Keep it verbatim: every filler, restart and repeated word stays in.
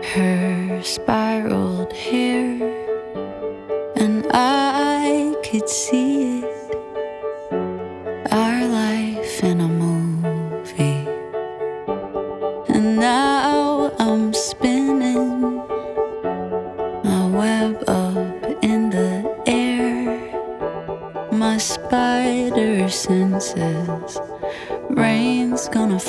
Her spiraled hair, and I could see it, our life in a movie. And now I'm spinning my web up in the air, my spider senses. Rain's gonna